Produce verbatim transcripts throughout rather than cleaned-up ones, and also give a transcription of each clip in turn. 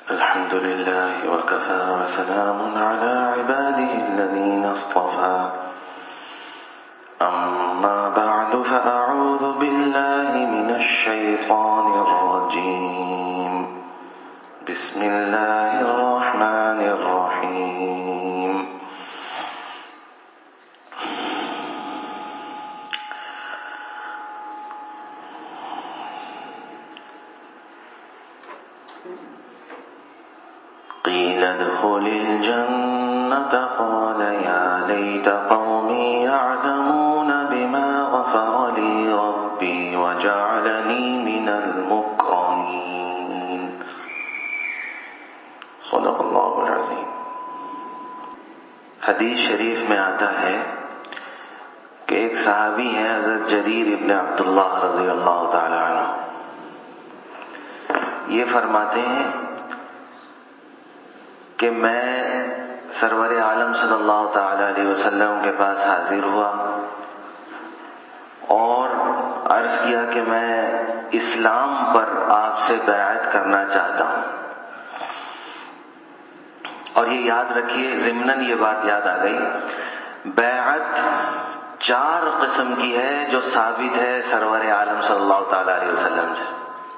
الحمد لله وكفى وسلام على عباده الذين اصطفى أما بعد فأعوذ بالله من الشيطان الرجيم بسم الله الرحمن الرحيم قيل ادخل الجنة قال يا ليت قومي يعلمون بما غفر لي ربي وجعلني من المكرمين صدق اللہ العظیم۔ حدیث شریف میں آتا ہے کہ ایک صحابی ہیں حضرت جریر ابن عبداللہ رضی اللہ تعالی عنہ، یہ فرماتے ہیں کہ میں سرور عالم صلی اللہ تعالی علیہ وسلم کے پاس حاضر ہوا اور عرض کیا کہ میں اسلام پر آپ سے بیعت کرنا چاہتا ہوں۔ اور یہ یاد رکھیے، ضمناً یہ بات یاد آ گئی، بیعت چار قسم کی ہے جو ثابت ہے سرور عالم صلی اللہ تعالی علیہ وسلم سے۔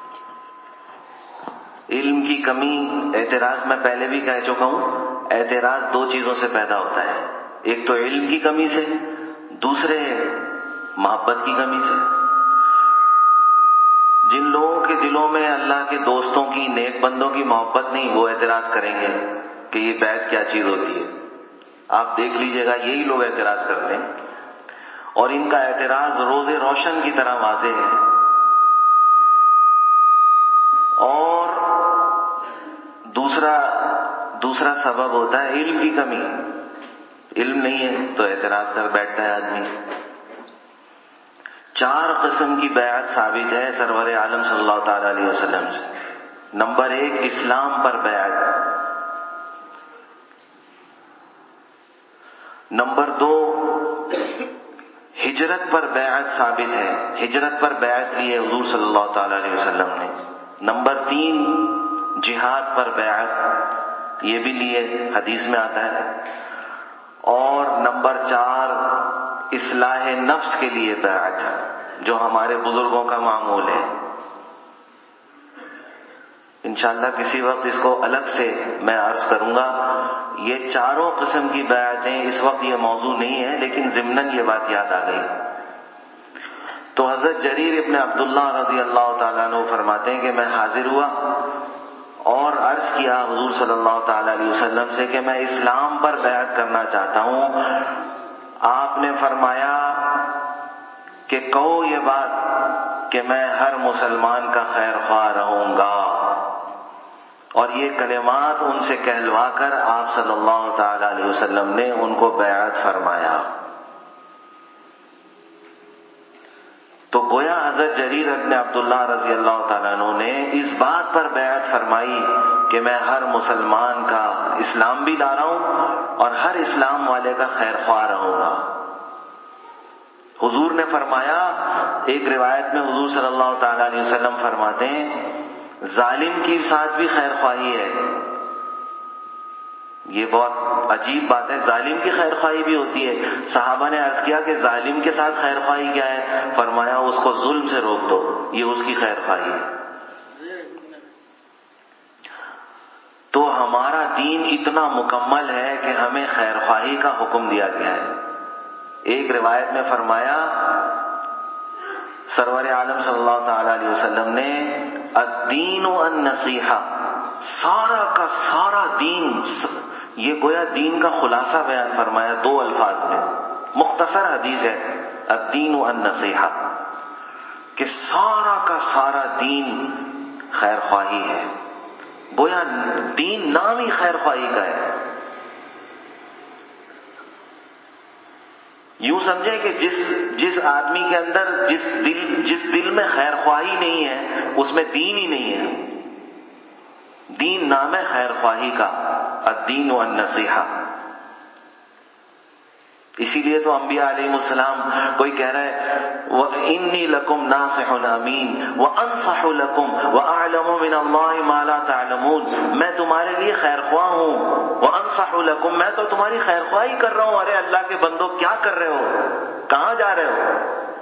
علم کی کمی، اعتراض میں پہلے بھی کہہ چکا ہوں، اعتراض دو چیزوں سے پیدا ہوتا ہے، ایک تو علم کی کمی سے، دوسرے محبت کی کمی سے۔ جن لوگوں کے دلوں میں اللہ کے دوستوں کی، نیک بندوں کی محبت نہیں، وہ اعتراض کریں گے کہ یہ بیعت کیا چیز ہوتی ہے۔ آپ دیکھ لیجئے گا، یہی لوگ اعتراض کرتے ہیں، اور ان کا اعتراض روز روشن کی طرح واضح ہے۔ اور دوسرا دوسرا سبب ہوتا ہے علم کی کمی، علم نہیں ہے تو اعتراض کر بیٹھتا ہے آدمی۔ چار قسم کی بیعت ثابت ہے سرور عالم صلی اللہ تعالی علیہ وسلم سے۔ نمبر ایک، اسلام پر بیعت۔ نمبر دو، ہجرت پر بیعت ثابت ہے، ہجرت پر بیعت لی ہے حضور صلی اللہ تعالی علیہ وسلم نے۔ نمبر تین، جہاد پر بیعت، یہ بھی لیے، حدیث میں آتا ہے۔ اور نمبر چار، اصلاح نفس کے لیے بیعت، جو ہمارے بزرگوں کا معمول ہے۔ انشاءاللہ کسی وقت اس کو الگ سے میں عرض کروں گا۔ یہ چاروں قسم کی بیعتیں، اس وقت یہ موضوع نہیں ہے، لیکن ضمناً یہ بات یاد آ گئی۔ تو حضرت جریر ابن عبداللہ رضی اللہ تعالیٰ عنہ فرماتے ہیں کہ میں حاضر ہوا اور عرض کیا حضور صلی اللہ تعالی علیہ وسلم سے کہ میں اسلام پر بیعت کرنا چاہتا ہوں۔ آپ نے فرمایا کہ کہو یہ بات کہ میں ہر مسلمان کا خیر خواہ رہوں گا، اور یہ کلمات ان سے کہلوا کر آپ صلی اللہ تعالی علیہ وسلم نے ان کو بیعت فرمایا۔ تو گویا حضرت جریر ابن عبداللہ رضی اللہ تعالیٰ عنہ نے اس بات پر بیعت فرمائی کہ میں ہر مسلمان کا اسلام بھی لا رہا ہوں اور ہر اسلام والے کا خیر خواہ رہوں گا۔ حضور نے فرمایا، ایک روایت میں حضور صلی اللہ تعالی علیہ وسلم فرماتے ہیں، ظالم کے ساتھ بھی خیر خواہی ہے۔ یہ بہت عجیب بات ہے، ظالم کی خیر خواہی بھی ہوتی ہے۔ صحابہ نے عرض کیا کہ ظالم کے ساتھ خیر خواہی کیا ہے؟ فرمایا اس کو ظلم سے روک دو، یہ اس کی خیر خواہی ہے۔ تو ہمارا دین اتنا مکمل ہے کہ ہمیں خیر خواہی کا حکم دیا گیا ہے۔ ایک روایت میں فرمایا سرور عالم صلی اللہ تعالی علیہ وسلم نے، الدین النصیحہ، سارا کا سارا دین، یہ گویا دین کا خلاصہ بیان فرمایا دو الفاظ میں، مختصر حدیث ہے، الدین النصیحہ، کہ سارا کا سارا دین خیر خواہی ہے۔ گویا دین نام ہی خیر خواہی کا ہے۔ یوں سمجھے کہ جس جس آدمی کے اندر جس دل جس دل میں خیر خواہی نہیں ہے، اس میں دین ہی نہیں ہے۔ دین نام ہے خیر خواہی کا، الدین والنصیحہ۔ اسی لیے تو انبیاء علیہ السلام، کوئی کہہ رہا ہے وَإِنِّي لَكُمْ نَاصِحٌ أَمِينٌ وَأَنصَحُ لَكُمْ وَأَعْلَمُ مِنَ اللَّهِ مَا لَا تَعْلَمُونَ، تعلمون، میں تمہارے لیے خیر خواہ ہوں. وانصح لکم، میں تو تمہاری خیر خواہی کر رہا ہوں. ارے اللہ کے بندو کیا کر رہے ہو، کہاں جا رہے ہو؟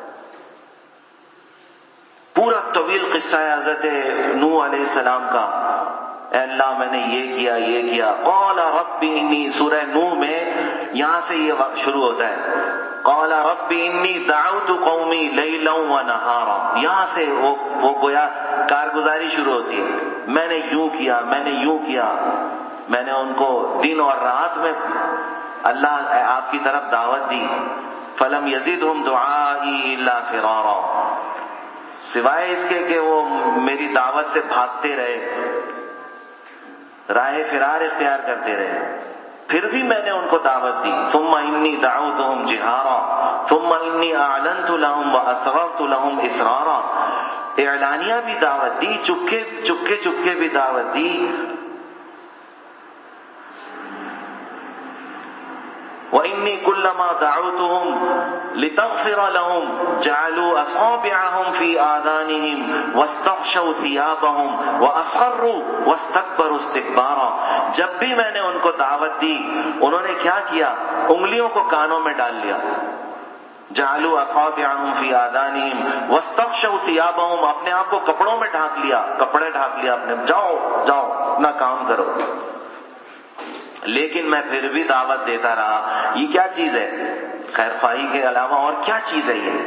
پورا طویل قصہ ہے حضرت نوح علیہ السلام کا. اے اللہ میں نے یہ کیا یہ کیا. قال رب انی، سورہ نوح میں یہاں سے یہ وقت شروع ہوتا ہے. قال رب انی دعوت قومی لیلا ونہارا، یہاں سے وہ وہ گویا کارگزاری شروع ہوتی ہے. میں نے یوں کیا، میں نے یوں کیا، میں نے ان کو دن اور رات میں اللہ آپ کی طرف دعوت دی. فلم یزدہم دعائی الا فرارا، سوائے اس کے کہ وہ میری دعوت سے بھاگتے رہے، راہ فرار اختیار کرتے رہے. پھر بھی میں نے ان کو دعوت دی. ثم انی دعوتہم جہارا ثم انی اعلنت لہم واسررت لہم اسرارا، اعلانیہ بھی دعوت دی، چپکے چپکے چپکے بھی دعوت دی. وَإِنِّي كُلَّمَا دَعَوْتُهُمْ لِتَغْفِرَ لَهُمْ جَعَلُوا أَصَابِعَهُمْ فِي آذَانِهِمْ وَاسْتَغْشَوْا ثِيَابَهُمْ وَأَصَرُّوا وَاسْتَكْبَرُوا اسْتِكْبَارًا، جب بھی میں نے ان کو دعوت دی انہوں نے کیا کیا؟ انگلیوں کو کانوں میں ڈال لیا. جَعَلُوا أَصَابِعَهُمْ فِي آذَانِهِمْ وَاسْتَغْشَوْا ثِيَابَهُمْ، اپنے آپ کو کپڑوں میں ڈھانک لیا، کپڑے ڈھانک لیا اپنے. جاؤ جاؤ اپنا کام کرو. لیکن میں پھر بھی دعوت دیتا رہا. یہ کیا چیز ہے؟ خیر خواہی کے علاوہ اور کیا چیز ہے یہ؟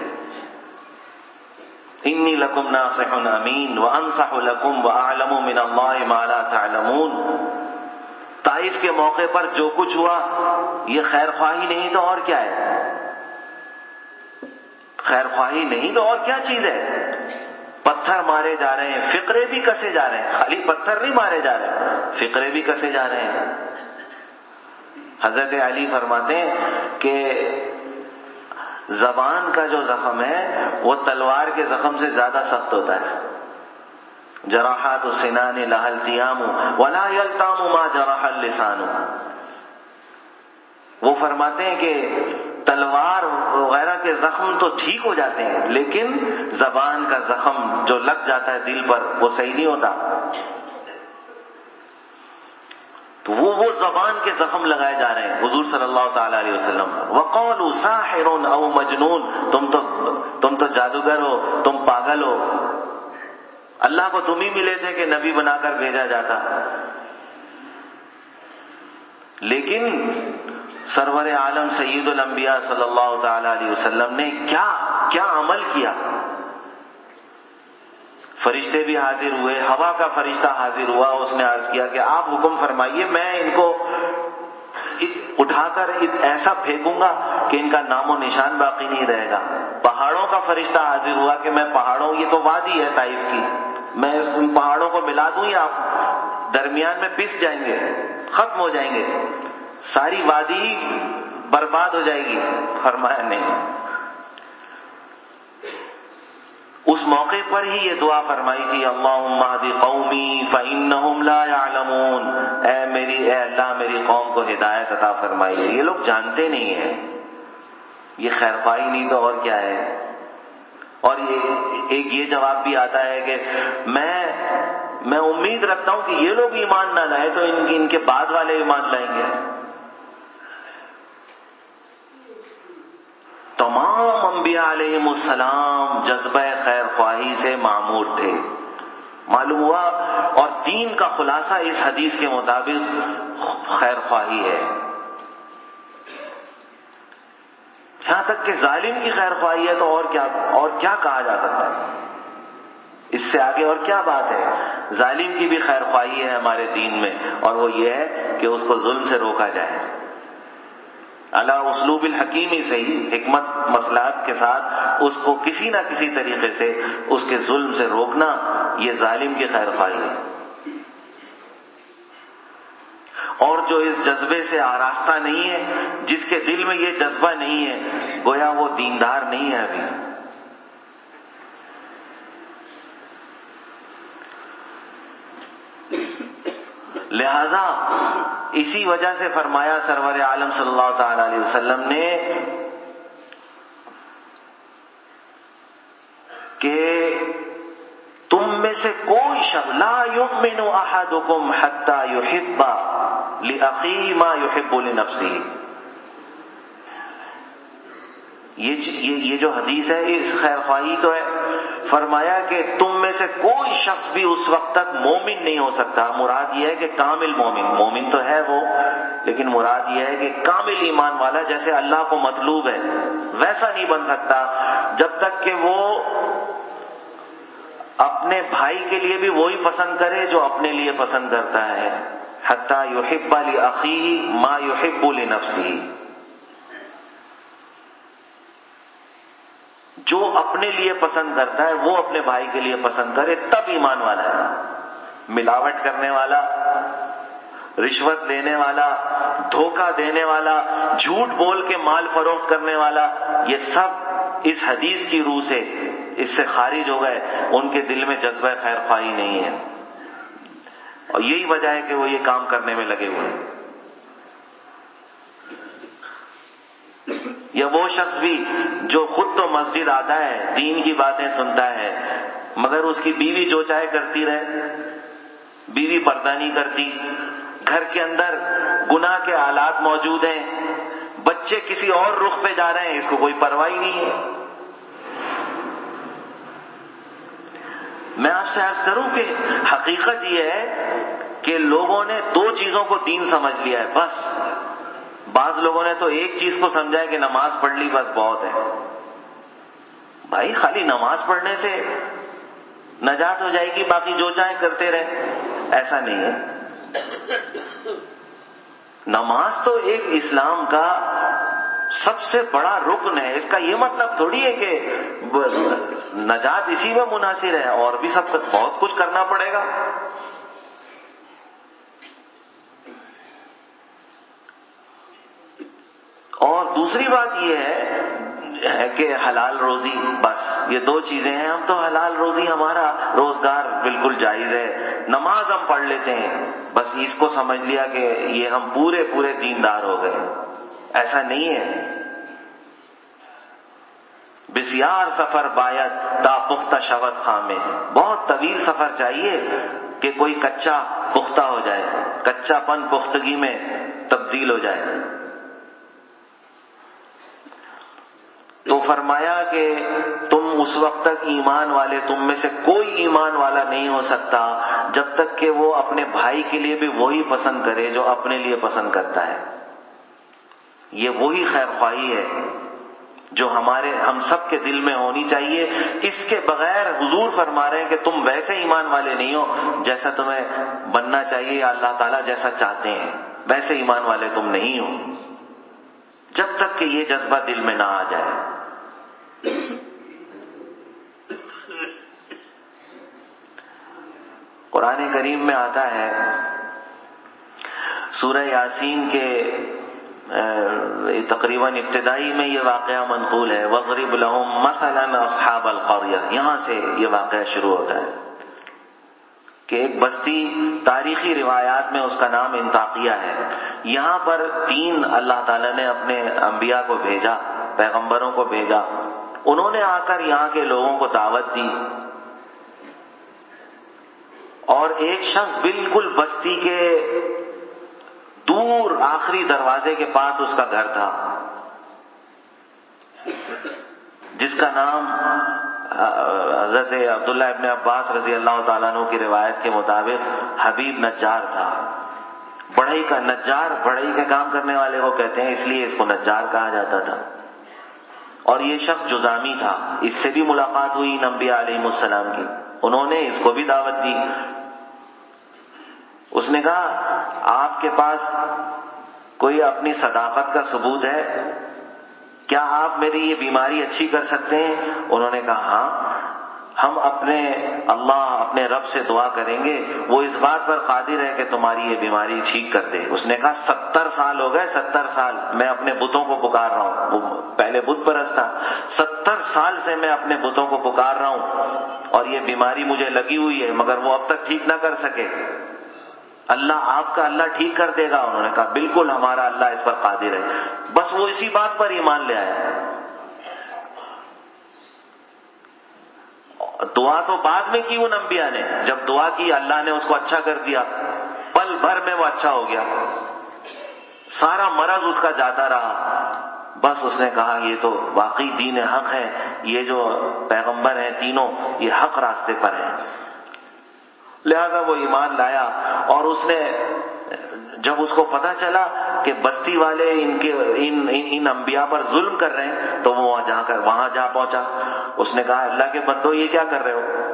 انی لکم ناصح امین وانصح لکم واعلم من اللہ ما لا تعلمون. طائف کے موقع پر جو کچھ ہوا یہ خیر خواہی نہیں تو اور کیا ہے؟ خیر خواہی نہیں تو اور کیا چیز ہے؟ پتھر مارے جا رہے ہیں، فقرے بھی کسے جا رہے ہیں. خالی پتھر نہیں مارے جا رہے، فقرے بھی کسے جا رہے ہیں. حضرت علی فرماتے ہیں کہ زبان کا جو زخم ہے وہ تلوار کے زخم سے زیادہ سخت ہوتا ہے. جراحات السنان لها التیام ولا یلتام ما جرح اللسان. وہ فرماتے ہیں کہ تلوار وغیرہ کے زخم تو ٹھیک ہو جاتے ہیں لیکن زبان کا زخم جو لگ جاتا ہے دل پر وہ صحیح نہیں ہوتا. تو وہ وہ زبان کے زخم لگائے جا رہے ہیں حضور صلی اللہ تعالی علیہ وسلم. وقالوا ساحر او مجنون، تم تو تم تو جادوگر ہو، تم پاگل ہو. اللہ کو تم ہی ملے تھے کہ نبی بنا کر بھیجا جاتا. لیکن سرور عالم سید الانبیاء صلی اللہ تعالی علیہ وسلم نے کیا کیا عمل کیا. فرشتے بھی حاضر ہوئے، ہوا کا فرشتہ حاضر ہوا، اس نے عرض کیا کہ آپ حکم فرمائیے، میں ان کو اٹھا کر ایسا پھینکوں گا کہ ان کا نام و نشان باقی نہیں رہے گا. پہاڑوں کا فرشتہ حاضر ہوا کہ میں پہاڑوں، یہ تو وادی ہے طائف کی، میں ان پہاڑوں کو ملا دوں یا آپ درمیان میں پس جائیں گے، ختم ہو جائیں گے، ساری وادی برباد ہو جائے گی. فرمایا نہیں. اس موقع پر ہی یہ دعا فرمائی تھی، اللہم اہد قومی فانہم لا یعلمون. اے میری اے اللہ میری قوم کو ہدایت عطا فرمائیے، یہ لوگ جانتے نہیں ہیں. یہ خیر خواہی نہیں تو اور کیا ہے. اور یہ ایک یہ جواب بھی آتا ہے کہ میں میں امید رکھتا ہوں کہ یہ لوگ ایمان نہ لائے تو ان کے ان کے بعد والے ایمان لائیں گے. تمام انبیاء علیہم السلام جذبہ خیر خواہی سے معمور تھے. معلوم ہوا اور دین کا خلاصہ اس حدیث کے مطابق خیر خواہی ہے. یہاں تک کہ ظالم کی خیر خواہی ہے تو اور کیا اور کیا کہا جا سکتا ہے اس سے آگے اور کیا بات ہے. ظالم کی بھی خیر خواہی ہے ہمارے دین میں، اور وہ یہ ہے کہ اس کو ظلم سے روکا جائے. علی اسلوب الحکیمی سے ہی، حکمت مصلحت کے ساتھ اس کو کسی نہ کسی طریقے سے اس کے ظلم سے روکنا، یہ ظالم کی خیر خواہی ہے. اور جو اس جذبے سے آراستہ نہیں ہے، جس کے دل میں یہ جذبہ نہیں ہے، گویا وہ دیندار نہیں ہے ابھی. لہذا اسی وجہ سے فرمایا سرور عالم صلی اللہ تعالی علیہ وسلم نے کہ تم میں سے کوئی کوئی شخص لا یؤمن احدکم حتی یحب لاخیہ ما یحب لنفسہ. یہ یہ جو حدیث ہے یہ خیر خواہی تو ہے. فرمایا کہ تم میں سے کوئی شخص بھی اس وقت تک مومن نہیں ہو سکتا. مراد یہ ہے کہ کامل مومن. مومن تو ہے وہ، لیکن مراد یہ ہے کہ کامل ایمان والا جیسے اللہ کو مطلوب ہے ویسا نہیں بن سکتا جب تک کہ وہ اپنے بھائی کے لیے بھی وہی پسند کرے جو اپنے لیے پسند کرتا ہے. حتی یحب لاخیہ ما یحب لنفسہ. جو اپنے لیے پسند کرتا ہے وہ اپنے بھائی کے لیے پسند کرے تب ایمان والا ہے. ملاوٹ کرنے والا، رشوت دینے والا، دھوکہ دینے والا، جھوٹ بول کے مال فروخت کرنے والا، یہ سب اس حدیث کی روح سے اس سے خارج ہو گئے. ان کے دل میں جذبہ خیر خواہی نہیں ہے، اور یہی وجہ ہے کہ وہ یہ کام کرنے میں لگے ہوئے ہیں. یا وہ شخص بھی جو خود تو مسجد آتا ہے، دین کی باتیں سنتا ہے، مگر اس کی بیوی جو چاہے کرتی رہے، بیوی پردہ نہیں کرتی، گھر کے اندر گناہ کے آلات موجود ہیں، بچے کسی اور رخ پہ جا رہے ہیں، اس کو کوئی پرواہ ہی نہیں ہے. میں آپ سے عرض کروں کہ حقیقت یہ ہے کہ لوگوں نے دو چیزوں کو دین سمجھ لیا ہے بس. بعض لوگوں نے تو ایک چیز کو سمجھا ہے کہ نماز پڑھ لی بس بہت ہے. بھائی خالی نماز پڑھنے سے نجات ہو جائے گی، باقی جو چاہے کرتے رہے، ایسا نہیں ہے. نماز تو ایک اسلام کا سب سے بڑا رکن ہے. اس کا یہ مطلب تھوڑی ہے کہ نجات اسی میں منحصر ہے، اور بھی سب بہت کچھ کرنا پڑے گا. اور دوسری بات یہ ہے کہ حلال روزی، بس یہ دو چیزیں ہیں. ہم تو حلال روزی، ہمارا روزگار بالکل جائز ہے، نماز ہم پڑھ لیتے ہیں، بس اس کو سمجھ لیا کہ یہ ہم پورے پورے دیندار ہو گئے. ایسا نہیں ہے. بسیار سفر باید تا پختہ شود خامے. بہت طویل سفر چاہیے کہ کوئی کچا پختہ ہو جائے، کچا پن پختگی میں تبدیل ہو جائے. تو فرمایا کہ تم اس وقت تک ایمان والے، تم میں سے کوئی ایمان والا نہیں ہو سکتا جب تک کہ وہ اپنے بھائی کے لیے بھی وہی پسند کرے جو اپنے لیے پسند کرتا ہے. یہ وہی خیر خواہی ہے جو ہمارے ہم سب کے دل میں ہونی چاہیے. اس کے بغیر حضور فرما رہے ہیں کہ تم ویسے ایمان والے نہیں ہو جیسا تمہیں بننا چاہیے، اللہ تعالیٰ جیسا چاہتے ہیں ویسے ایمان والے تم نہیں ہو جب تک کہ یہ جذبہ دل میں نہ آ جائے. قرآن کریم میں آتا ہے، سورہ یاسین کے تقریباً ابتدائی میں یہ واقعہ منقول ہے. وَاضْرِبْ لَهُمْ مَثَلًا أَصْحَابَ الْقَرْيَةِ. یہاں سے یہ واقعہ شروع ہوتا ہے کہ ایک بستی، تاریخی روایات میں اس کا نام انطاکیہ ہے. یہاں پر تین اللہ تعالیٰ نے اپنے انبیاء کو بھیجا، پیغمبروں کو بھیجا. انہوں نے آ کر یہاں کے لوگوں کو دعوت دی، اور ایک شخص بالکل بستی کے دور آخری دروازے کے پاس اس کا گھر تھا، جس کا نام حضرت عبداللہ ابن عباس رضی اللہ تعالیٰ عنہ کی روایت کے مطابق حبیب نجار تھا. بڑھئی کا نجار، بڑھئی کے کام کرنے والے کو کہتے ہیں، اس لیے اس کو نجار کہا جاتا تھا. اور یہ شخص جزامی تھا. اس سے بھی ملاقات ہوئی انبیاء علیہ السلام کی، انہوں نے اس کو بھی دعوت دی. اس نے کہا آپ کے پاس کوئی اپنی صداقت کا ثبوت ہے؟ کیا آپ میری یہ بیماری اچھی کر سکتے ہیں؟ انہوں نے کہا ہاں، ہم اپنے اللہ اپنے رب سے دعا کریں گے، وہ اس بات پر قادر ہے کہ تمہاری یہ بیماری ٹھیک کر دے. اس نے کہا ستر سال ہو گئے، ستر سال میں اپنے بتوں کو پکار رہا ہوں. وہ پہلے بت پرست تھا. ستر سال سے میں اپنے بتوں کو پکار رہا ہوں اور یہ بیماری مجھے لگی ہوئی ہے، مگر وہ اب تک ٹھیک نہ کر سکے. اللہ آپ کا اللہ ٹھیک کر دے گا. انہوں نے کہا بالکل ہمارا اللہ اس پر قادر ہے. بس وہ اسی بات پر ایمان لے آیا. دعا تو بعد میں کی ان انبیاء نے، جب دعا کی اللہ نے اس کو اچھا کر دیا، پل بھر میں وہ اچھا ہو گیا، سارا مرض اس کا جاتا رہا، بس اس نے کہا یہ تو واقعی دین حق ہے، یہ جو پیغمبر ہیں تینوں یہ حق راستے پر ہیں، لہذا وہ ایمان لایا۔ اور اس نے جب اس کو پتا چلا کہ بستی والے ان کے ان ان, ان انبیاء پر ظلم کر رہے ہیں تو وہ وہاں جا کر وہاں جا پہنچا، اس نے کہا اللہ کے بندو یہ کیا کر رہے ہو؟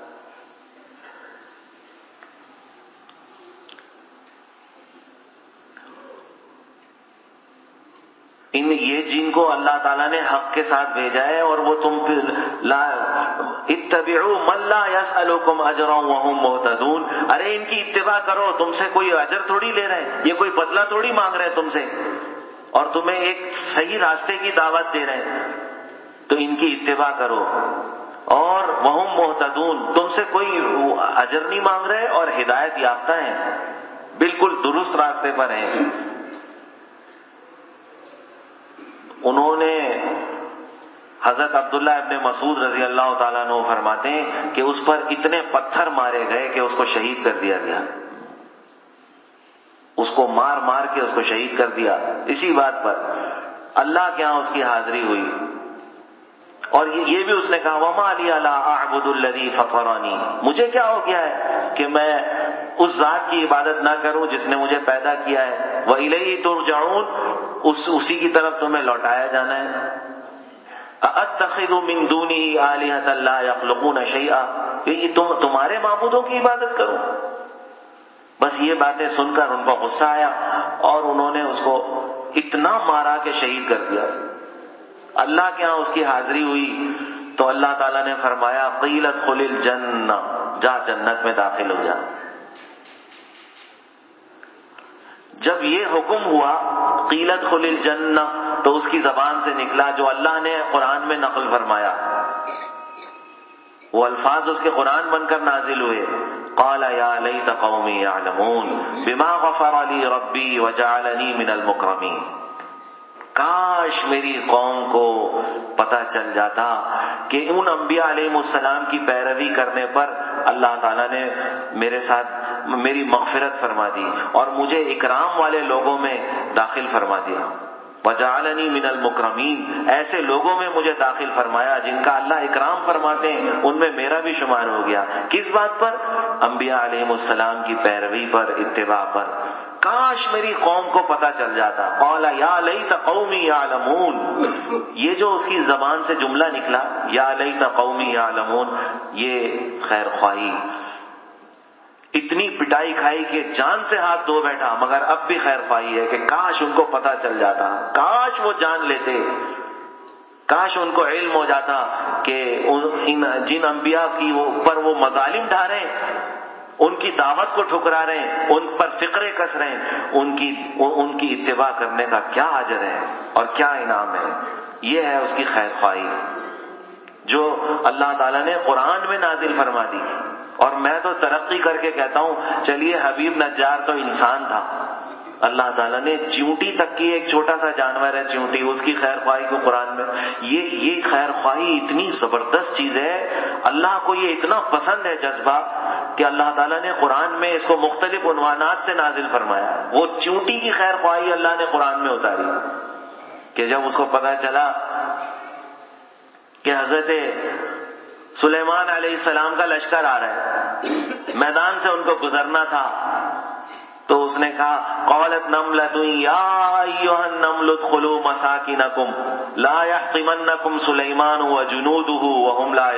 ان یہ جن کو اللہ تعالیٰ نے حق کے ساتھ بھیجا ہے اور وہ تم پھر لا اتبعوا من لا يسألكم اجرا وهم مهتدون، ارے ان کی اتباع کرو، تم سے کوئی اجر تھوڑی لے رہے ہیں، یہ کوئی بدلہ تھوڑی مانگ رہے ہیں تم سے، اور تمہیں ایک صحیح راستے کی دعوت دے رہے ہیں، تو ان کی اتباع کرو، اور وهم مهتدون، تم سے کوئی اجر نہیں مانگ رہے اور ہدایت یافتہ ہیں، بالکل درست راستے پر ہیں۔ انہوں نے حضرت عبداللہ ابن مسعود رضی اللہ تعالیٰ عنہ فرماتے ہیں کہ اس پر اتنے پتھر مارے گئے کہ اس کو شہید کر دیا گیا، اس کو مار مار کے اس کو شہید کر دیا، اسی بات پر اللہ کے ہاں اس کی حاضری ہوئی۔ اور یہ بھی اس نے کہا وَمَا لِيَ لَا أَعْبُدُ الَّذِي فَطَرَنِي، مجھے کیا ہو گیا ہے کہ میں اس ذات کی عبادت نہ کروں جس نے مجھے پیدا کیا ہے، وَإِلَيْهِ تُرْجَعُونَ، اس اسی کی طرف تمہیں لوٹایا جانا ہے۔ أَأَتَّخِذُ مِن دُونِهِ آلِهَةً لَا يَخْلُقُونَ شَيْئًا، یہ تم تمہارے معبودوں کی عبادت کرو؟ بس یہ باتیں سن کر ان کو غصہ آیا اور انہوں نے اس کو اتنا مارا کہ شہید کر دیا۔ اللہ کے ہاں اس کی حاضری ہوئی تو اللہ تعالیٰ نے فرمایا قیل ادخل الجنہ، جا جنت میں داخل ہو جا۔ جب یہ حکم ہوا قیل ادخل الجنہ تو اس کی زبان سے نکلا جو اللہ نے قرآن میں نقل فرمایا، وہ الفاظ اس کے قرآن بن کر نازل ہوئے، قال یا لیت قومی یعلمون بما غفر لی ربی وجعلنی من المکرمین، کاش میری قوم کو پتہ چل جاتا کہ ان انبیاء علیہ السلام کی پیروی کرنے پر اللہ تعالیٰ نے میرے ساتھ میری مغفرت فرما دی اور مجھے اکرام والے لوگوں میں داخل فرما دیا، وجعلنی من المکرمین، ایسے لوگوں میں مجھے داخل فرمایا جن کا اللہ اکرام فرماتے ہیں، ان میں میرا بھی شمار ہو گیا۔ کس بات پر؟ انبیاء علیہ السلام کی پیروی پر، اتباع پر۔ کاش میری قوم کو پتہ چل جاتا۔ قال یا لیت قومی یعلمون، یہ جو اس کی زبان سے جملہ نکلا یا لیت قومی یعلمون، یہ خیر خواہی، اتنی پٹائی کھائی کہ جان سے ہاتھ دھو بیٹھا، مگر اب بھی خیر خواہی ہے کہ کاش ان کو پتہ چل جاتا، کاش وہ جان لیتے، کاش ان کو علم ہو جاتا کہ ان جن انبیاء کی اوپر وہ مظالم ڈھا رہے ہیں، ان کی دعوت کو ٹھکرا رہے ہیں، ان پر فقرے کس رہے ہیں، ان کی ان کی اتباع کرنے کا کیا اجر ہے اور کیا انعام ہے۔ یہ ہے اس کی خیر خواہی جو اللہ تعالیٰ نے قرآن میں نازل فرما دی۔ اور میں تو ترقی کر کے کہتا ہوں چلیے حبیب نجار تو انسان تھا، اللہ تعالیٰ نے چیونٹی تک کی، ایک چھوٹا سا جانور ہے چیونٹی، اس کی خیر خواہی کو قرآن میں، یہ یہ خیر خواہی اتنی زبردست چیز ہے، اللہ کو یہ اتنا پسند ہے جذبہ کہ اللہ تعالیٰ نے قرآن میں اس کو مختلف عنوانات سے نازل فرمایا۔ وہ چیونٹی کی خیر خواہی اللہ نے قرآن میں اتاری کہ جب اس کو پتہ چلا کہ حضرت سلیمان علیہ السلام کا لشکر آ رہا ہے، میدان سے ان کو گزرنا تھا، تو اس نے کہا قالت نملۃ یا ایھا النمل ادخلوا مساکنکم لا یحطمنکم سلیمان وجنودہ وهم لا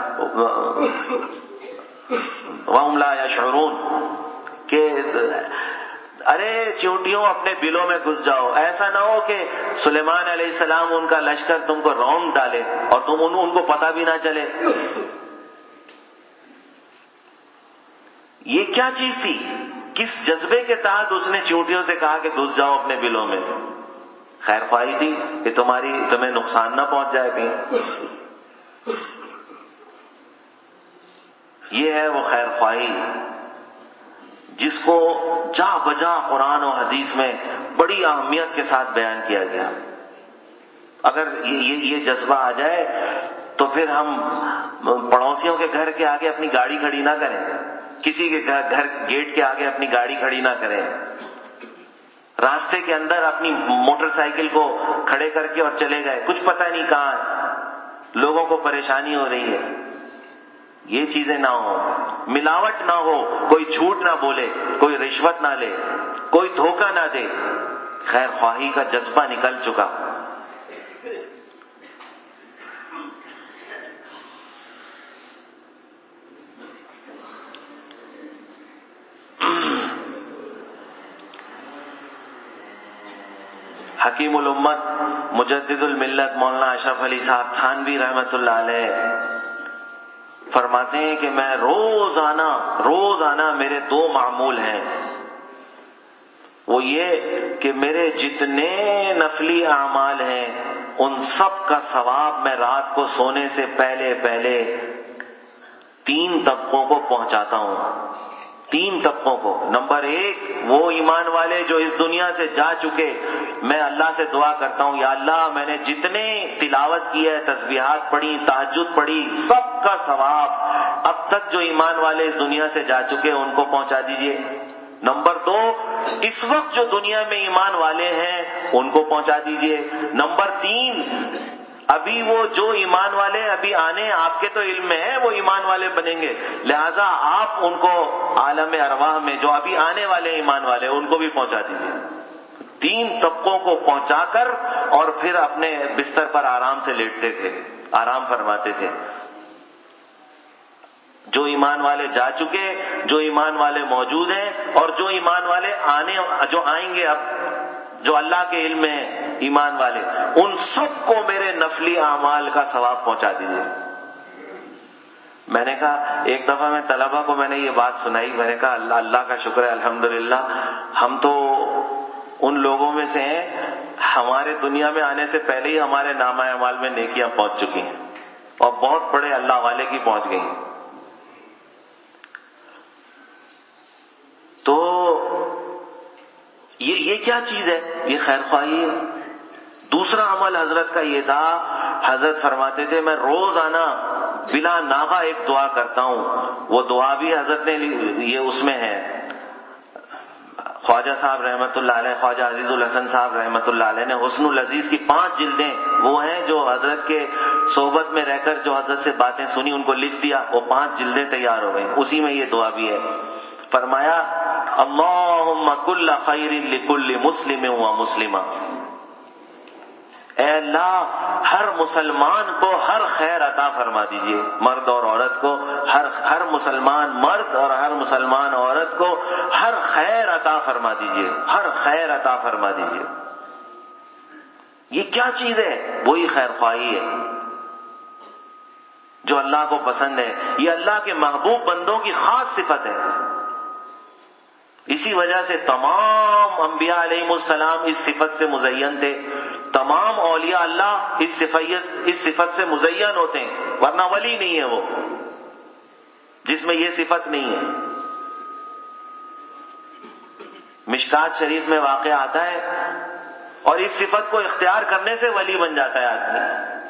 وهم لا یشعرون، کہ ارے چیونٹیوں اپنے بلوں میں گھس جاؤ، ایسا نہ ہو کہ سلیمان علیہ السلام ان کا لشکر تم کو رونق ڈالے اور تم ان, ان کو پتہ بھی نہ چلے۔ یہ کیا چیز تھی؟ کس جذبے کے تحت اس نے چیونٹیوں سے کہا کہ گھس جاؤ اپنے بلوں میں؟ خیر خواہی تھی کہ تمہاری تمہیں نقصان نہ پہنچ جائے کہیں۔ یہ ہے وہ خیر خواہی جس کو جا بجا قرآن و حدیث میں بڑی اہمیت کے ساتھ بیان کیا گیا۔ اگر یہ یہ جذبہ آ جائے تو پھر ہم پڑوسیوں کے گھر کے آگے اپنی گاڑی کھڑی نہ کریں، کسی کے گھر گیٹ کے آگے اپنی گاڑی کھڑی نہ کریں، راستے کے اندر اپنی موٹر سائیکل کو کھڑے کر کے اور چلے گئے، کچھ پتہ نہیں کہاں ہے، لوگوں کو پریشانی ہو رہی ہے. یہ چیزیں نہ ہو، ملاوٹ نہ ہو، کوئی جھوٹ نہ بولے، کوئی رشوت نہ لے، کوئی دھوکہ نہ دے. خیر خواہی کا جذبہ نکل چکا. حکیم الامت مجدد الملت مولانا اشرف علی صاحب تھانوی رحمۃ اللہ علیہ فرماتے ہیں کہ میں روزانہ روزانہ میرے دو معمول ہیں. وہ یہ کہ میرے جتنے نفلی اعمال ہیں ان سب کا ثواب میں رات کو سونے سے پہلے پہلے تین طبقوں کو پہنچاتا ہوں. تین طبقوں کو. نمبر ایک وہ ایمان والے جو اس دنیا سے جا چکے، میں اللہ سے دعا کرتا ہوں یا اللہ میں نے جتنے تلاوت کی ہے، تسبیحات پڑھی، تہجد پڑھی، سب کا ثواب اب تک جو ایمان والے اس دنیا سے جا چکے ان کو پہنچا دیجئے. نمبر دو اس وقت جو دنیا میں ایمان والے ہیں ان کو پہنچا دیجئے. نمبر تین ابھی وہ جو ایمان والے ابھی آنے، آپ کے تو علم میں ہے وہ ایمان والے بنیں گے، لہذا آپ ان کو عالم ارواح میں جو ابھی آنے والے ایمان والے ان کو بھی پہنچا دیجئے. تین طبقوں کو پہنچا کر اور پھر اپنے بستر پر آرام سے لیٹتے تھے، آرام فرماتے تھے. جو ایمان والے جا چکے، جو ایمان والے موجود ہیں اور جو ایمان والے آنے جو آئیں گے اب، جو اللہ کے علم میں ایمان والے، ان سب کو میرے نفلی اعمال کا ثواب پہنچا دیجیے. میں نے کہا ایک دفعہ میں طلبہ کو میں نے یہ بات سنائی، میں نے کہا اللہ اللہ کا شکر ہے الحمدللہ ہم تو ان لوگوں میں سے ہیں ہمارے دنیا میں آنے سے پہلے ہی ہمارے نامہ اعمال میں نیکیاں پہنچ چکی ہیں اور بہت بڑے اللہ والے کی پہنچ گئی. تو یہ یہ کیا چیز ہے؟ یہ خیر خواہی ہے. دوسرا عمل حضرت کا یہ تھا، حضرت فرماتے تھے میں روزانہ بلا ناغہ ایک دعا کرتا ہوں. وہ دعا بھی حضرت نے یہ اس میں ہے، خواجہ صاحب رحمۃ اللہ علیہ، خواجہ عزیز الحسن صاحب رحمۃ اللہ علیہ نے حسن العزیز کی پانچ جلدیں وہ ہیں جو حضرت کے صحبت میں رہ کر جو حضرت سے باتیں سنی ان کو لکھ دیا، وہ پانچ جلدیں تیار ہو گئیں. اسی میں یہ دعا بھی ہے. فرمایا اللہم کل خیر لکل مسلم و مسلمہ، اے اللہ ہر مسلمان کو ہر خیر عطا فرما دیجئے، مرد اور عورت کو ہر ہر مسلمان مرد اور ہر مسلمان عورت کو ہر خیر عطا فرما دیجئے، ہر خیر عطا فرما دیجئے. یہ کیا چیز ہے؟ وہی خیر خواہی ہے جو اللہ کو پسند ہے. یہ اللہ کے محبوب بندوں کی خاص صفت ہے. اسی وجہ سے تمام انبیاء علیہ السلام اس صفت سے مزین تھے، تمام اولیاء اللہ اس صفت اس صفت سے مزین ہوتے ہیں، ورنہ ولی نہیں ہے وہ جس میں یہ صفت نہیں ہے. مشکات شریف میں واقعہ آتا ہے اور اس صفت کو اختیار کرنے سے ولی بن جاتا ہے آدمی.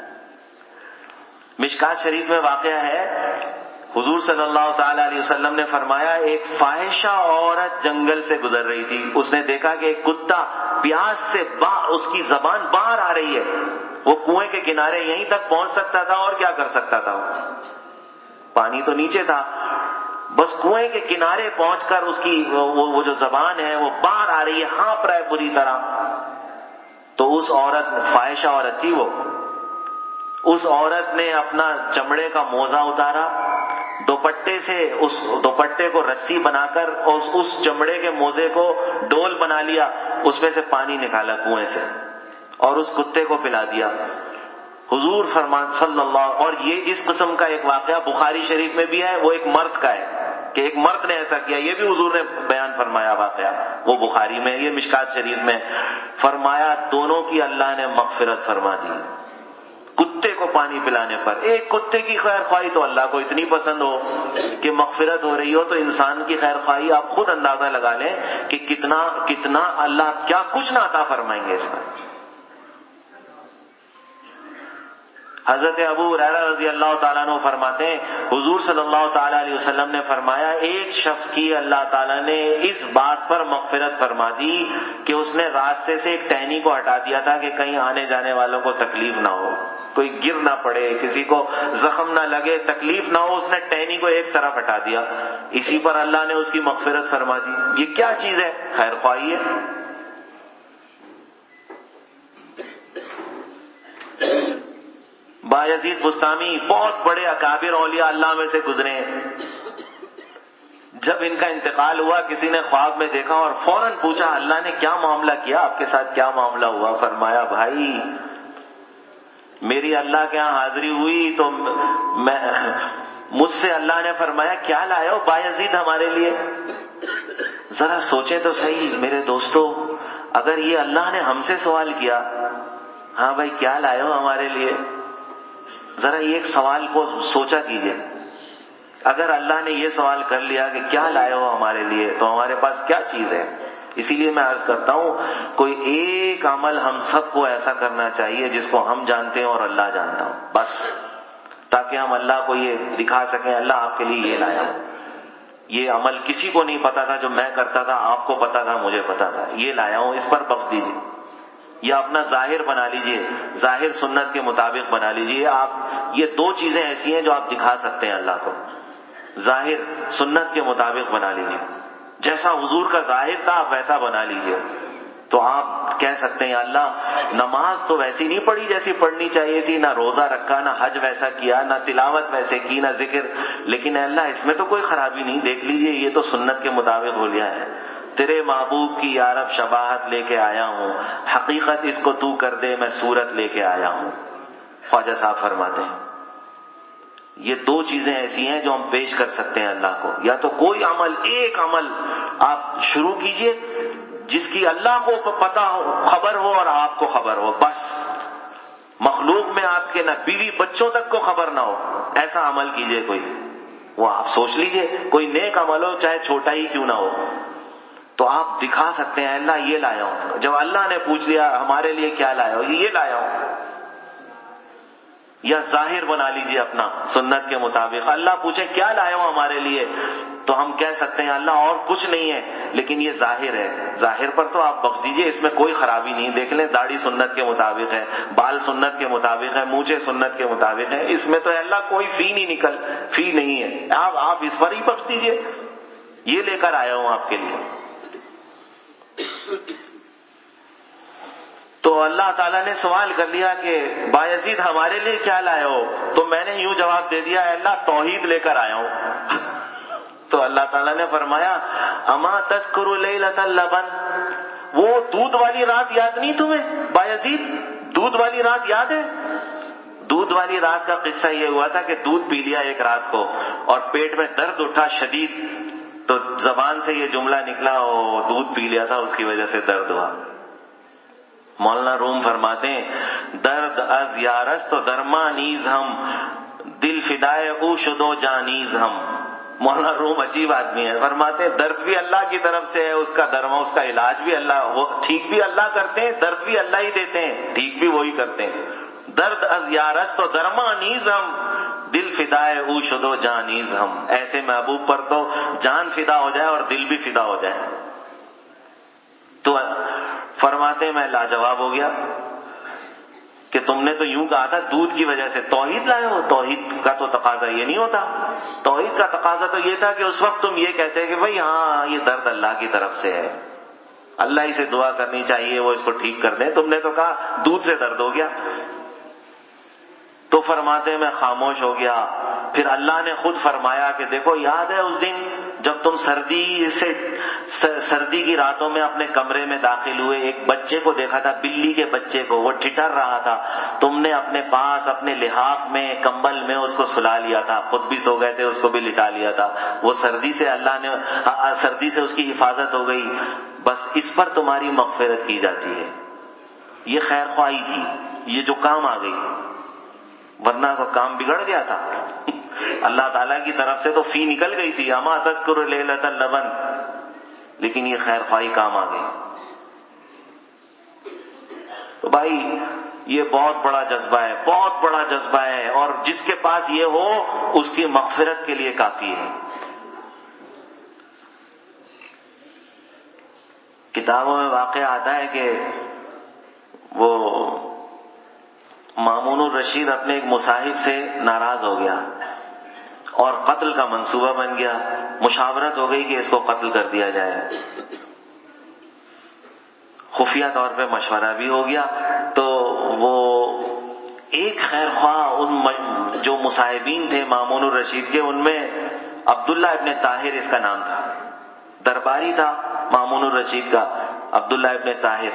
مشکات شریف میں واقعہ ہے، حضور صلی اللہ تعالی علیہ وسلم نے فرمایا ایک فاحشہ عورت جنگل سے گزر رہی تھی. اس نے دیکھا کہ ایک کتا پیاس سے با اس کی زبان باہر آ رہی ہے. وہ کنویں کے کنارے یہیں تک پہنچ سکتا تھا اور کیا کر سکتا تھا، پانی تو نیچے تھا، بس کنویں کے کنارے پہنچ کر اس کی وہ, وہ جو زبان ہے وہ باہر آ رہی ہے، ہانپ رہا ہے بری طرح. تو اس عورت فاحشہ عورت تھی، وہ اس عورت نے اپنا چمڑے کا موزہ اتارا، دوپٹے سے اس دوپٹے کو رسی بنا کر اس اس چمڑے کے موزے کو ڈول بنا لیا، اس میں سے پانی نکالا کنویں سے اور اس کتے کو پلا دیا. حضور فرمان صلی اللہ، اور یہ اس قسم کا ایک واقعہ بخاری شریف میں بھی ہے، وہ ایک مرد کا ہے کہ ایک مرد نے ایسا کیا، یہ بھی حضور نے بیان فرمایا واقعہ، وہ بخاری میں، یہ مشکات شریف میں. فرمایا دونوں کی اللہ نے مغفرت فرما دی کتے کو پانی پلانے پر. ایک کتے کی خیر خواہی تو اللہ کو اتنی پسند ہو کہ مغفرت ہو رہی ہو، تو انسان کی خیر خواہی آپ خود اندازہ لگا لیں کہ کتنا کتنا اللہ کیا کچھ نہ عطا فرمائیں گے اس میں. حضرت ابو ہریرہ رضی اللہ تعالیٰ عنہ فرماتے ہیں حضور صلی اللہ تعالیٰ علیہ وسلم نے فرمایا ایک شخص کی اللہ تعالیٰ نے اس بات پر مغفرت فرما دی کہ اس نے راستے سے ایک ٹہنی کو ہٹا دیا تھا کہ کہیں آنے جانے والوں کو تکلیف نہ ہو، کوئی گر نہ پڑے، کسی کو زخم نہ لگے، تکلیف نہ ہو، اس نے ٹہنی کو ایک طرف ہٹا دیا، اسی پر اللہ نے اس کی مغفرت فرما دی۔ یہ کیا چیز ہے؟ خیر خواہی ہے۔ بایزید بستامی بہت بڑے اکابر اولیاء اللہ میں سے گزرے ہیں۔ جب ان کا انتقال ہوا کسی نے خواب میں دیکھا اور فوراً پوچھا اللہ نے کیا معاملہ کیا، آپ کے ساتھ کیا معاملہ ہوا؟ فرمایا بھائی میری اللہ کے ہاں حاضری ہوئی تو میں مجھ سے اللہ نے فرمایا کیا لائے ہو بایزید ہمارے لیے؟ ذرا سوچیں تو صحیح میرے دوستو، اگر یہ اللہ نے ہم سے سوال کیا ہاں بھائی کیا لائے ہو ہمارے لیے، ذرا یہ ایک سوال کو سوچا کیجئے، اگر اللہ نے یہ سوال کر لیا کہ کیا لائے ہو ہمارے لیے تو ہمارے پاس کیا چیز ہے؟ اسی لیے میں عرض کرتا ہوں کوئی ایک عمل ہم سب کو ایسا کرنا چاہیے جس کو ہم جانتے ہیں اور اللہ جانتا ہوں، بس، تاکہ ہم اللہ کو یہ دکھا سکیں اللہ آپ کے لیے یہ لایا ہوں، یہ عمل کسی کو نہیں پتا تھا جو میں کرتا تھا، آپ کو پتا تھا، مجھے پتا تھا، یہ لایا ہوں، اس پر بخش دیجیے، یا اپنا ظاہر بنا لیجئے، ظاہر سنت کے مطابق بنا لیجئے۔ آپ یہ دو چیزیں ایسی ہیں جو آپ دکھا سکتے ہیں اللہ کو، ظاہر سنت کے مطابق بنا لیجئے، جیسا حضور کا ظاہر تھا آپ ویسا بنا لیجئے، تو آپ کہہ سکتے ہیں اللہ نماز تو ویسی نہیں پڑھی جیسی پڑھنی چاہیے تھی، نہ روزہ رکھا، نہ حج ویسا کیا، نہ تلاوت ویسے کی، نہ ذکر، لیکن اے اللہ اس میں تو کوئی خرابی نہیں، دیکھ لیجئے یہ تو سنت کے مطابق ہو لیا ہے، تیرے محبوب کی یا رب شباہت لے کے آیا ہوں، حقیقت اس کو تو کر دے میں صورت لے کے آیا ہوں۔ خواجہ صاحب فرماتے ہیں یہ دو چیزیں ایسی ہیں جو ہم پیش کر سکتے ہیں اللہ کو، یا تو کوئی عمل، ایک عمل آپ شروع کیجئے جس کی اللہ کو پتا ہو، خبر ہو اور آپ کو خبر ہو، بس مخلوق میں آپ کے نہ بیوی بچوں تک کو خبر نہ ہو، ایسا عمل کیجئے کوئی، وہ آپ سوچ لیجئے کوئی نیک عمل ہو چاہے چھوٹا ہی کیوں نہ ہو، تو آپ دکھا سکتے ہیں اللہ یہ لایا ہوں۔ جب اللہ نے پوچھ لیا ہمارے لیے کیا لایا ہو، یہ لایا ہوں، یا ظاہر بنا لیجئے اپنا سنت کے مطابق، اللہ پوچھے کیا لائے ہو ہمارے لیے تو ہم کہہ سکتے ہیں اللہ اور کچھ نہیں ہے لیکن یہ ظاہر ہے، ظاہر پر تو آپ بخش دیجئے، اس میں کوئی خرابی نہیں، دیکھ لیں داڑھی سنت کے مطابق ہے، بال سنت کے مطابق ہے، مونچھے سنت کے مطابق ہے، اس میں تو اللہ کوئی فی نہیں نکل فی نہیں ہے، آپ آپ اس پر ہی بخش دیجئے، یہ لے کر آیا ہوں آپ کے لیے۔ تو اللہ تعالیٰ نے سوال کر لیا کہ بایزید ہمارے لیے کیا لائے ہو، تو میں نے یوں جواب دے دیا اللہ توحید لے کر آیا ہوں۔ تو اللہ تعالیٰ نے فرمایا اما تذکر لیلۃ اللبن، وہ دودھ والی رات یاد نہیں تمہیں بایزید، دودھ والی رات یاد ہے؟ دودھ والی رات کا قصہ یہ ہوا تھا کہ دودھ پی لیا ایک رات کو اور پیٹ میں درد اٹھا شدید، تو زبان سے یہ جملہ نکلا وہ دودھ پی لیا تھا اس کی وجہ سے درد ہوا۔ مولانا روم فرماتے ہیں درد از یارست و درما نیز ہم، دل فدائے او شدو جانیز ہم۔ مولانا روم عجیب آدمی ہے، فرماتے ہیں درد بھی اللہ کی طرف سے ہے، اس کا درما، اس کا علاج بھی اللہ، وہ ٹھیک بھی اللہ کرتے ہیں، درد بھی اللہ ہی دیتے ہیں، ٹھیک بھی وہی کرتے ہیں۔ درد از یارست و درما نیز ہم، دل فدائے او شدو جانیز ہم، ایسے محبوب پر تو جان فدا ہو جائے اور دل بھی فدا ہو جائے۔ تو فرماتے ہیں میں لاجواب ہو گیا کہ تم نے تو یوں کہا تھا دودھ کی وجہ سے توحید لائے ہو، توحید کا تو تقاضا یہ نہیں ہوتا، توحید کا تقاضا تو یہ تھا کہ اس وقت تم یہ کہتے کہ بھئی ہاں یہ درد اللہ کی طرف سے ہے، اللہ ہی سے دعا کرنی چاہیے وہ اس کو ٹھیک کر دیں، تم نے تو کہا دودھ سے درد ہو گیا۔ تو فرماتے ہیں میں خاموش ہو گیا، پھر اللہ نے خود فرمایا کہ دیکھو یاد ہے اس دن جب تم سردی سے سردی کی راتوں میں اپنے کمرے میں داخل ہوئے، ایک بچے کو دیکھا تھا، بلی کے بچے کو، وہ ٹھٹر رہا تھا، تم نے اپنے پاس اپنے لحاف میں کمبل میں اس کو سلا لیا تھا، خود بھی سو گئے تھے اس کو بھی لٹا لیا تھا، وہ سردی سے اللہ نے سردی سے اس کی حفاظت ہو گئی، بس اس پر تمہاری مغفرت کی جاتی ہے، یہ خیر خواہی تھی، یہ جو کام آ گئی، ورنہ تو کام بگڑ گیا تھا۔ اللہ تعالیٰ کی طرف سے تو فی نکل گئی تھی اما تذکر لیلۃ اللبن، لیکن یہ خیر خواہی کام آ گئی۔ تو بھائی یہ بہت بڑا جذبہ ہے، بہت بڑا جذبہ ہے، اور جس کے پاس یہ ہو اس کی مغفرت کے لیے کافی ہے۔ کتابوں میں واقعہ آتا ہے کہ وہ مامون الرشید اپنے ایک مصاحب سے ناراض ہو گیا اور قتل کا منصوبہ بن گیا، مشاورت ہو گئی کہ اس کو قتل کر دیا جائے، خفیہ طور پہ مشورہ بھی ہو گیا۔ تو وہ ایک خیر خواہ ان جو مصاحبین تھے مامون الرشید کے، ان میں عبداللہ ابن طاہر اس کا نام تھا، درباری تھا مامون الرشید کا عبداللہ ابن طاہر،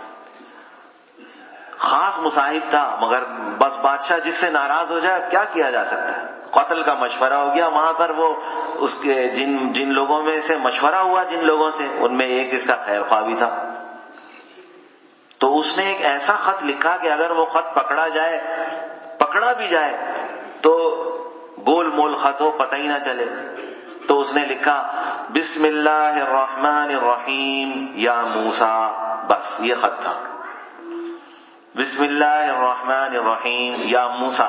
خاص مصاحب تھا، مگر بس بادشاہ جس سے ناراض ہو جائے کیا کیا جا سکتا ہے، قتل کا مشورہ ہو گیا وہاں پر۔ وہ اس کے جن جن لوگوں میں سے مشورہ ہوا، جن لوگوں سے، ان میں ایک اس کا خیر خواہ بھی تھا، تو اس نے ایک ایسا خط لکھا کہ اگر وہ خط پکڑا جائے، پکڑا بھی جائے تو گول مول خط ہو، پتہ ہی نہ چلے۔ تو اس نے لکھا بسم اللہ الرحمن الرحیم یا موسیٰ، بس یہ خط تھا، بسم اللہ الرحمن الرحیم یا موسیٰ۔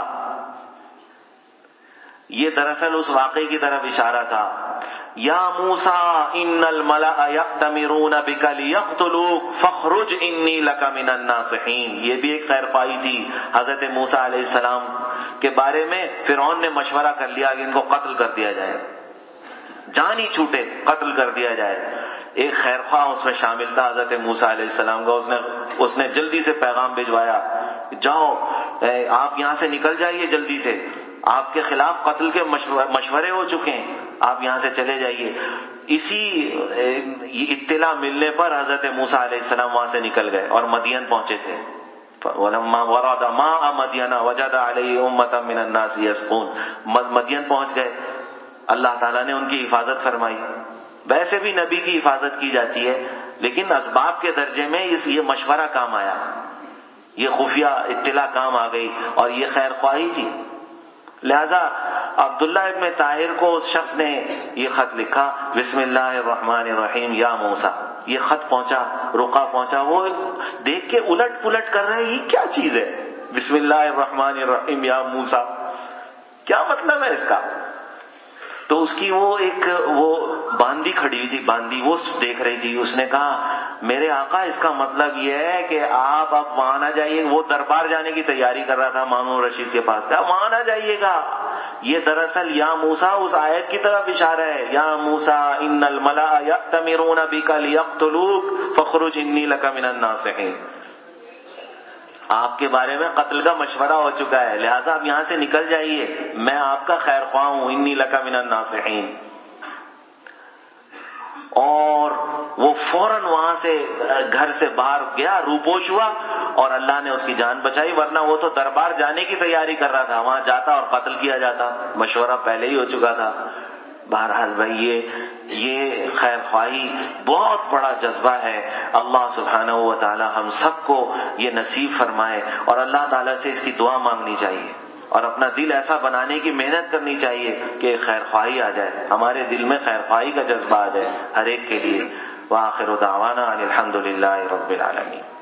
یہ دراصل اس واقعے کی طرف اشارہ تھا، یا موسیٰ ان الملأ یأتمرون بک لیقتلوک فاخرج انی لک من الناصحین۔ یہ بھی ایک خیر خواہی تھی حضرت موسیٰ علیہ السلام کے بارے میں۔ فرعون نے مشورہ کر لیا کہ ان کو قتل کر دیا جائے، جان ہی چھوٹے قتل کر دیا جائے۔ ایک خیر خواہ اس میں شامل تھا حضرت موسیٰ علیہ السلام کا، اس نے اس نے جلدی سے پیغام بھجوایا، جاؤ آپ یہاں سے نکل جائیے جلدی سے، آپ کے خلاف قتل کے مشورے ہو چکے ہیں، آپ یہاں سے چلے جائیے۔ اسی اطلاع ملنے پر حضرت موسیٰ علیہ السلام وہاں سے نکل گئے اور مدین پہنچے تھے۔ وَلَمَّا وَرَدَ مَاءَ مَدْيَنَ وَجَدَ عَلَيْهِ أُمَّةً مِّنَ النَّاسِ يَسْقُونَ۔ مدین پہنچ گئے، اللہ تعالیٰ نے ان کی حفاظت فرمائی۔ ویسے بھی نبی کی حفاظت کی جاتی ہے، لیکن اسباب کے درجے میں اس یہ مشورہ کام آیا، یہ خفیہ اطلاع کام آ گئی، اور یہ خیر خواہی تھی۔ لہذا عبداللہ ابن طاہر کو اس شخص نے یہ خط لکھا، بسم اللہ الرحمن الرحیم یا موسیٰ۔ یہ خط پہنچا، رقا پہنچا، وہ دیکھ کے الٹ پلٹ کر رہے ہیں، یہ کیا چیز ہے، بسم اللہ الرحمن الرحیم یا موسیٰ، کیا مطلب ہے اس کا؟ تو اس کی وہ ایک وہ باندی کھڑی ہوئی تھی، باندی، وہ دیکھ رہی تھی، اس نے کہا میرے آقا اس کا مطلب یہ ہے کہ آپ اب وہاں نہ جائیے۔ وہ دربار جانے کی تیاری کر رہا تھا مامون رشید کے پاس، کہا وہاں نہ جائیے گا، یہ دراصل یا موسیٰ اس آیت کی طرف اشارہ ہے، یا موسیٰ ان الملأ یأتمرون بک لیقتلوک فاخرج انی لک من الناصحین۔ آپ کے بارے میں قتل کا مشورہ ہو چکا ہے، لہذا آپ یہاں سے نکل جائیے، میں آپ کا خیر خواہ ہوں، انی لک من الناصحین۔ اور وہ فوراً وہاں سے گھر سے باہر گیا، روپوش ہوا، اور اللہ نے اس کی جان بچائی، ورنہ وہ تو دربار جانے کی تیاری کر رہا تھا، وہاں جاتا اور قتل کیا جاتا، مشورہ پہلے ہی ہو چکا تھا۔ بہرحال بھائی یہ یہ خیر خواہی بہت بڑا جذبہ ہے، اللہ سبحانہ و تعالی ہم سب کو یہ نصیب فرمائے، اور اللہ تعالیٰ سے اس کی دعا مانگنی چاہیے، اور اپنا دل ایسا بنانے کی محنت کرنی چاہیے کہ خیر خواہی آ جائے، ہمارے دل میں خیر خواہی کا جذبہ آ جائے ہر ایک کے لیے۔ وآخر دعوانا ان الحمد للہ رب العالمین۔